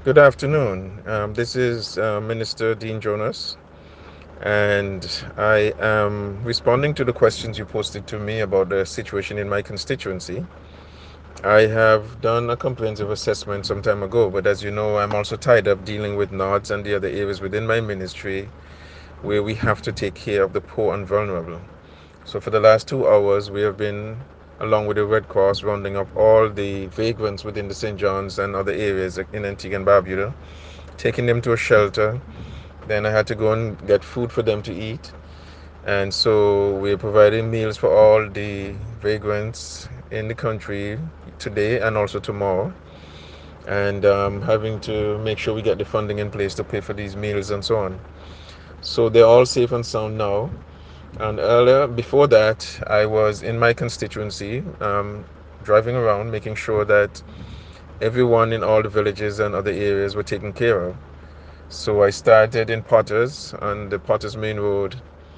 Good afternoon. This is Minister Dean Jonas, and I am responding to the questions you posted to me about the situation in my constituency. I have done a comprehensive assessment some time ago, but as you know, I'm also tied up dealing with NODS and the other areas within my ministry where we have to take care of the poor and vulnerable. So for the last 2 hours, we have been, along with the Red Cross, rounding up all the vagrants within the St. John's and other areas in Antigua and Barbuda, taking them to a shelter. Then I had to go and get food for them to eat. And so we're providing meals for all the vagrants in the country today and also tomorrow. And having to make sure we get the funding in place to pay for these meals and so on. So they're all safe and sound now. And earlier, before that, I was in my constituency, driving around, making sure that everyone in all the villages and other areas were taken care of. So I started in Potters on the Potters Main Road.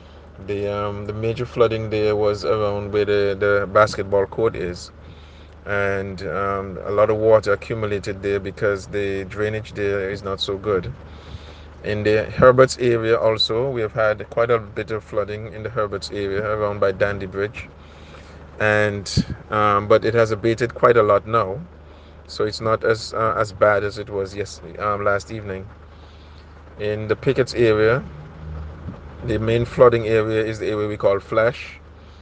The major flooding there was around where the basketball court is, and a lot of water accumulated there because the drainage there is not so good. In the Herberts area also, we have had quite a bit of flooding in the Herberts area around by Dandy Bridge, and but it has abated quite a lot now, so it's not as bad as it was last evening. In the Pickett's area, the main flooding area is the area we call Flash,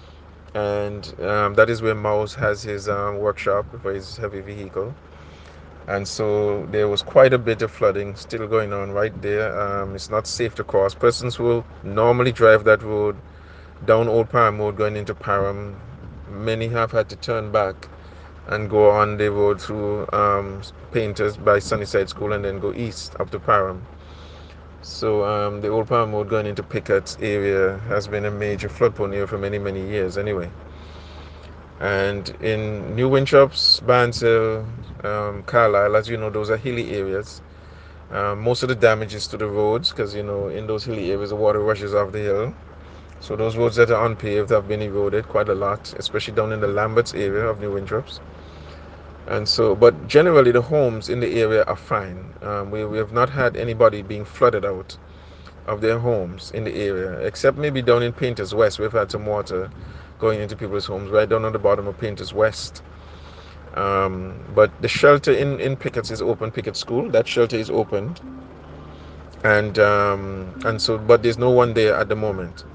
and that is where Mouse has his workshop for his heavy vehicle. And so there was quite a bit of flooding still going on right there. It's not safe to cross. Persons who normally drive that road down Old Parham Road going into Parham, many have had to turn back and go on the road through Painters by Sunnyside School and then go east up to Parham. So the Old Parham Road going into Pickett's area has been a major flood prone area for many, many years anyway. And in New Winchops, Barnsill, Carlisle, as you know, those are hilly areas. Most of the damage is to the roads because, you know, in those hilly areas, the water rushes off the hill. So those roads that are unpaved have been eroded quite a lot, especially down in the Lamberts area of New Winchops. And so, but generally, the homes in the area are fine. We have not had anybody being flooded out of their homes in the area, except maybe down in Painters West. We've had some water going into people's homes right down on the bottom of Painters West. But the shelter in Pickett's is open. Pickett School, that shelter is opened, and so but there's no one there at the moment.